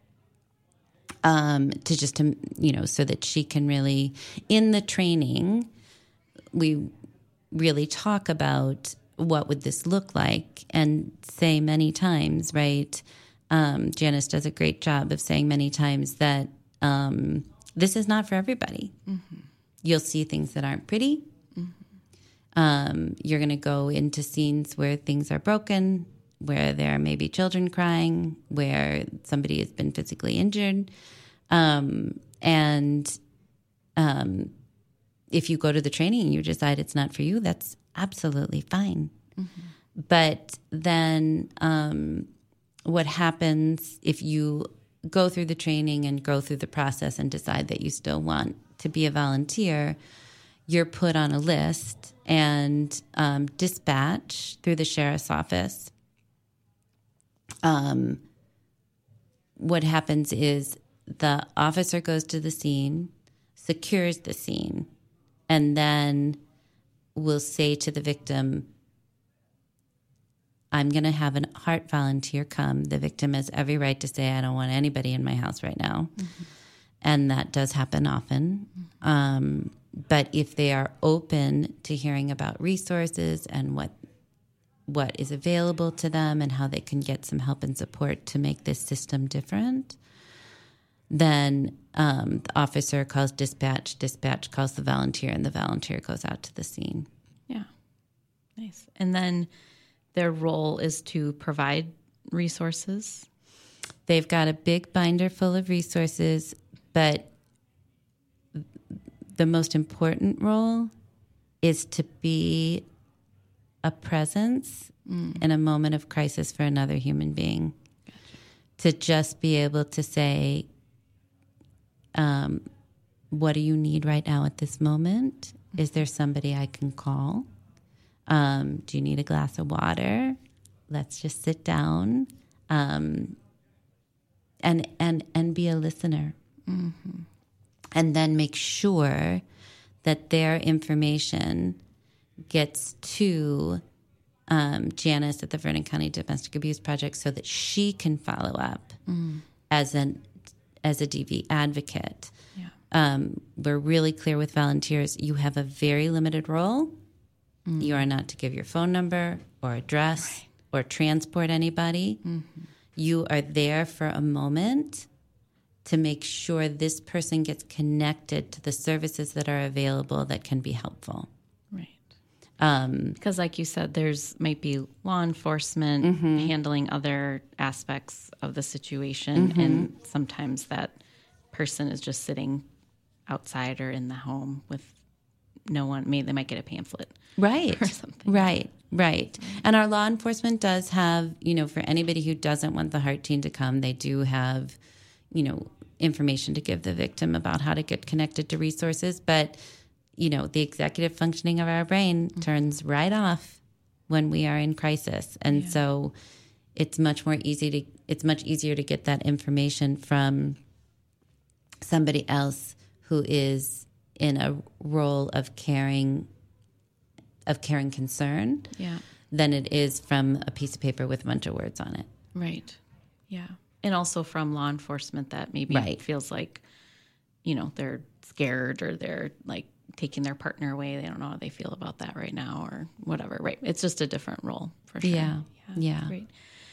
um, to just, to, you know, so that she can really, in the training, we really talk about what would this look like, and say many times, right? Um, Janice does a great job of saying many times that um, this is not for everybody. Mm-hmm. You'll see things that aren't pretty. Mm-hmm. Um, you're going to go into scenes where things are broken, where there may be children crying, where somebody has been physically injured. Um, and um, if you go to the training and you decide it's not for you, that's absolutely fine. Mm-hmm. But then um, what happens if you go through the training and go through the process and decide that you still want to be a volunteer, you're put on a list and um, dispatched through the sheriff's office. Um, what happens is the officer goes to the scene, secures the scene, and then will say to the victim, I'm going to have a HEART volunteer come. The victim has every right to say, I don't want anybody in my house right now. Mm-hmm. And that does happen often. Mm-hmm. Um, but if they are open to hearing about resources and what what is available to them and how they can get some help and support to make this system different, then um, the officer calls dispatch, dispatch calls the volunteer, and the volunteer goes out to the scene. Yeah. Nice. And then their role is to provide resources. They've got a big binder full of resources, but the most important role is to be a presence mm. in a moment of crisis for another human being. Gotcha. To just be able to say, Um, what do you need right now at this moment? Is there somebody I can call? Um, do you need a glass of water? let's just sit down um, and and and be a listener, mm-hmm. and then make sure that their information gets to um, Janice at the Vernon County Domestic Abuse Project so that she can follow up mm. as an as a D V advocate. Yeah. Um, we're really clear with volunteers. You have a very limited role. Mm. You are not to give your phone number or address right. or transport anybody. Mm-hmm. You are there for a moment to make sure this person gets connected to the services that are available that can be helpful. Right. Um, because like you said, there's might be law enforcement mm-hmm. handling other aspects of the situation, mm-hmm. and sometimes that person is just sitting outside or in the home with no one. Maybe they might get a pamphlet. Right. Or something. Right. Right. And our law enforcement does have, you know, for anybody who doesn't want the Heart Team to come, they do have, you know, information to give the victim about how to get connected to resources. But, you know, the executive functioning of our brain mm-hmm. turns right off when we are in crisis. And yeah. so it's much more easy to, it's much easier to get that information from somebody else who is in a role of caring of caring concern yeah. than it is from a piece of paper with a bunch of words on it. Right. Yeah. And also from law enforcement that maybe right. feels like, you know, they're scared or they're like taking their partner away. They don't know how they feel about that right now or whatever. Right. It's just a different role for sure. Yeah. Yeah. yeah. Great.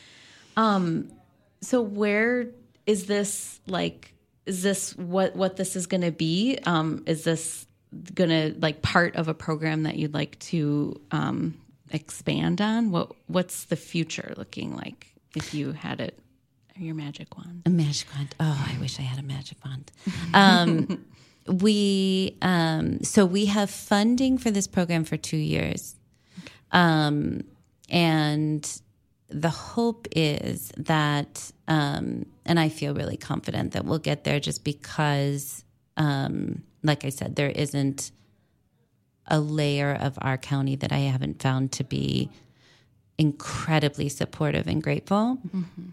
Um, so where is this like, is this what, what this is going to be? Um, is this going to like part of a program that you'd like to um, expand on? What What's the future looking like if you had it, your magic wand? A magic wand. Oh, I wish I had a magic wand. Um, we um, so we have funding for this program for two years, okay. um, and the hope is that, um, and I feel really confident that we'll get there, just because. Um, Like I said, there isn't a layer of our county that I haven't found to be incredibly supportive and grateful. Mm-hmm.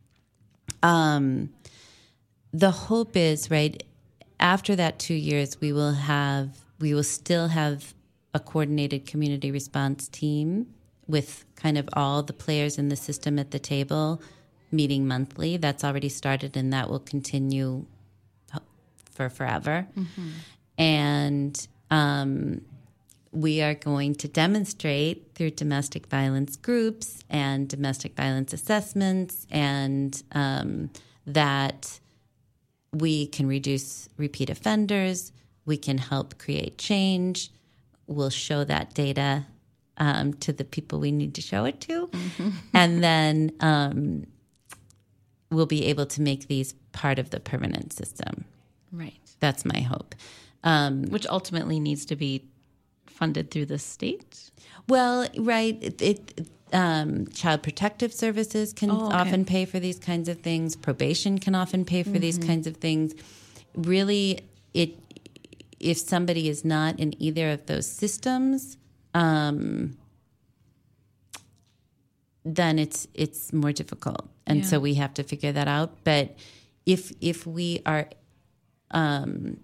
Um, the hope is, right, after that two years, we will have, we will still have a coordinated community response team with kind of all the players in the system at the table meeting monthly. That's already started, and that will continue for forever. Mm-hmm. And um, we are going to demonstrate through domestic violence groups and domestic violence assessments and um, that we can reduce repeat offenders, we can help create change. We'll show that data um, to the people we need to show it to. Mm-hmm. And then um, we'll be able to make these part of the permanent system. Right. That's my hope. Um, Which ultimately needs to be funded through the state? Well, right. It, it, um, Child Protective Services can oh, okay. often pay for these kinds of things. Probation can often pay for mm-hmm. these kinds of things. Really, it if somebody is not in either of those systems, um, then it's it's more difficult. And yeah. so we have to figure that out. But if if we are Um,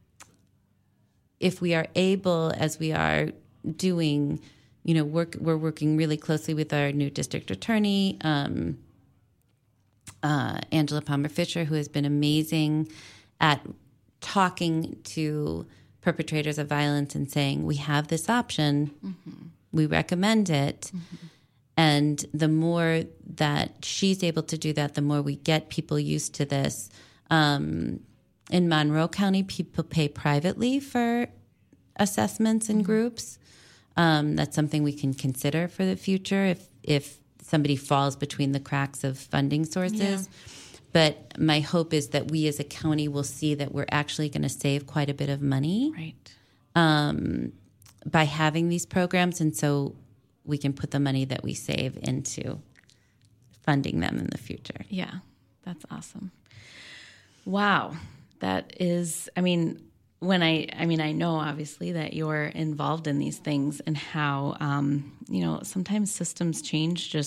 if we are able, as we are doing, you know, work, we're working really closely with our new district attorney, um, uh, Angela Palmer Fisher, who has been amazing at talking to perpetrators of violence and saying, we have this option, mm-hmm. we recommend it. Mm-hmm. And the more that she's able to do that, the more we get people used to this. Um, In Monroe County, people pay privately for assessments and groups. Um, that's something we can consider for the future if if somebody falls between the cracks of funding sources. Yeah. But my hope is that we as a county will see that we're actually going to save quite a bit of money right. um, by having these programs, and so we can put the money that we save into funding them in the future. Yeah, that's awesome. Wow. That is, I mean, when I, I mean, I know obviously that you're involved in these things and how, um, you know, sometimes systems change just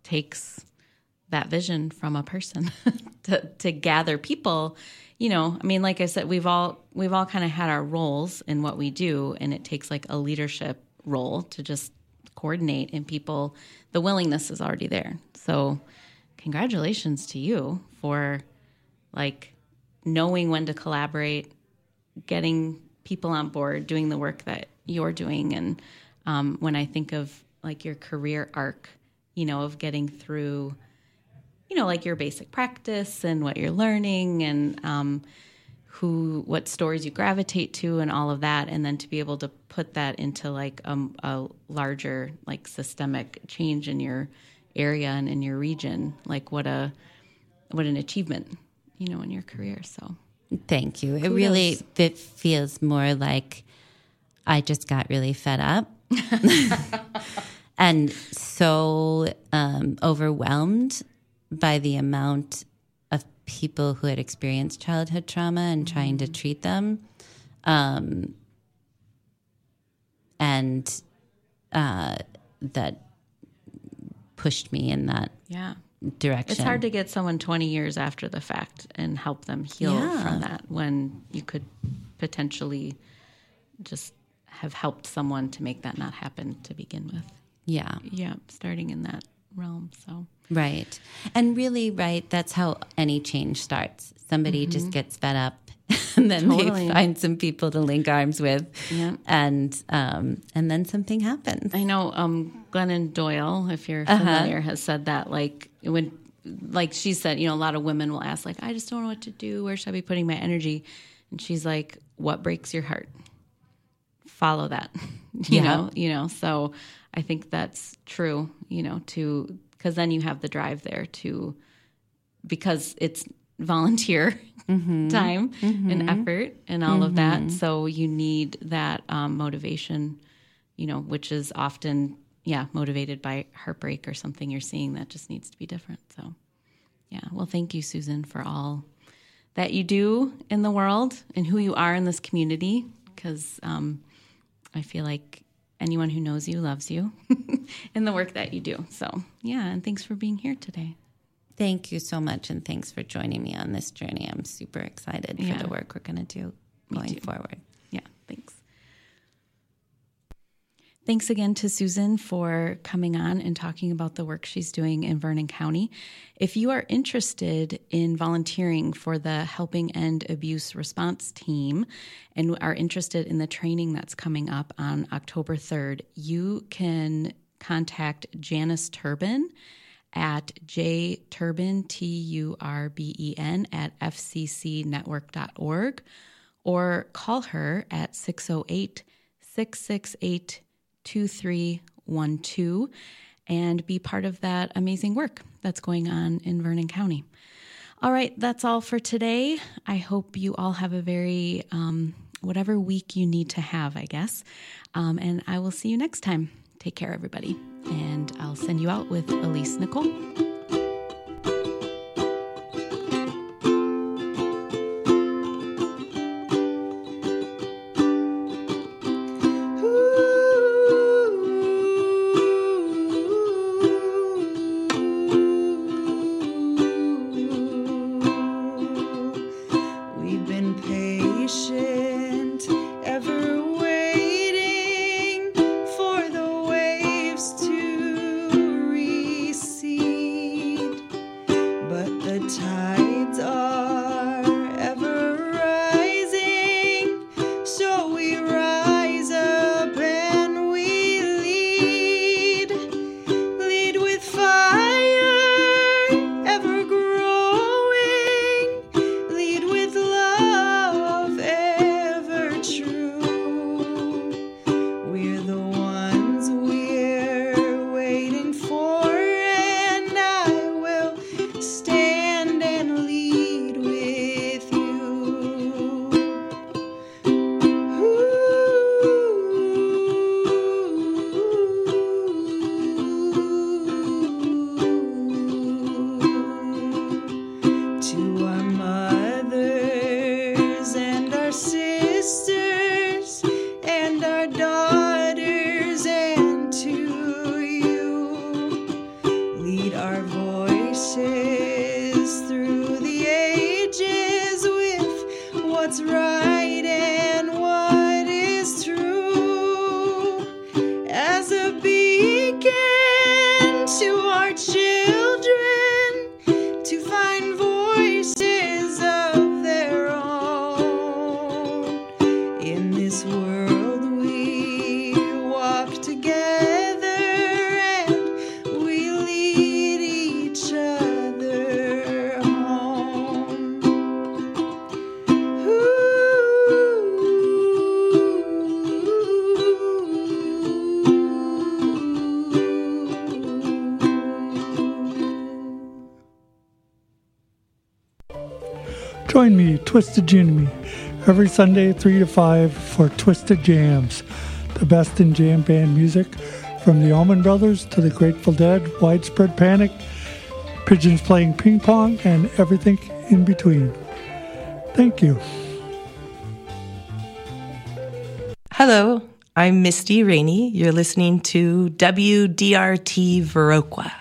takes that vision from a person to, to gather people. You know, I mean, like I said, we've all we've all kind of had our roles in what we do, and it takes like a leadership role to just coordinate, and people, the willingness is already there. So congratulations to you for like knowing when to collaborate, getting people on board, doing the work that you're doing. And um, when I think of like your career arc, you know, of getting through, you know, like your basic practice and what you're learning, and um, who, what stories you gravitate to, and all of that, and then to be able to put that into like a, a larger, like systemic change in your area and in your region, like what a what an achievement, you know, in your career. So, thank you. It Kudos. really it feels more like I just got really fed up. And so um, overwhelmed by the amount of people who had experienced childhood trauma and mm-hmm. trying to treat them. Um, and uh, that pushed me in that yeah. direction. It's hard to get someone twenty years after the fact and help them heal yeah. from that, when you could potentially just have helped someone to make that not happen to begin with. Yeah. Yeah, starting in that realm. So right. And really, right, that's how any change starts. Somebody mm-hmm. just gets fed up, and then totally. they find some people to link arms with, yeah. and um, and then something happens. I know um, Glennon Doyle, if you're Uh-huh. familiar, has said that, like, when, like she said, you know, a lot of women will ask, like, I just don't know what to do. Where should I be putting my energy? And she's like, what breaks your heart? Follow that, you Yeah. know, you know, so I think that's true, you know, to, because then you have the drive there to, because it's volunteer mm-hmm. time mm-hmm. and effort and all mm-hmm. of that. So you need that um, motivation, you know, which is often, yeah, motivated by heartbreak or something you're seeing that just needs to be different. So, yeah. Well, thank you, Susan, for all that you do in the world and who you are in this community, because um, I feel like anyone who knows you loves you in the work that you do. So, yeah, and thanks for being here today. Thank you so much, and thanks for joining me on this journey. I'm super excited Yeah. for the work we're going to do going forward. Yeah, thanks. Thanks again to Susan for coming on and talking about the work she's doing in Vernon County. If you are interested in volunteering for the Helping End Abuse Response Team and are interested in the training that's coming up on October third, you can contact Janice Turbin at jturben, T U R B E N, at f c c network dot org, or call her at six oh eight, six six eight, two three one two and be part of that amazing work that's going on in Vernon County. All right, that's all for today. I hope you all have a very, um, whatever week you need to have, I guess. Um, and I will see you next time. Take care, everybody. And I'll send you out with Elise Nicole. We've been patient, ever waiting for the waves to recede. But the tides are ever rising, so we rise up and we lead. Lead with fire, ever growing. Lead with love, ever true. We're the ones we're waiting for, and I will stand and lead. what's right and what is true, as a beacon to our children to find voices of their own. In this world we walk together and we lead each other home. Join me, Twisted Jimmy, every Sunday three to five for Twisted Jams, the best in jam band music from the Allman Brothers to the Grateful Dead, Widespread Panic, Pigeons playing ping pong, and everything in between. Thank you. Hello, I'm Misty Rainey. You're listening to W D R T Viroqua.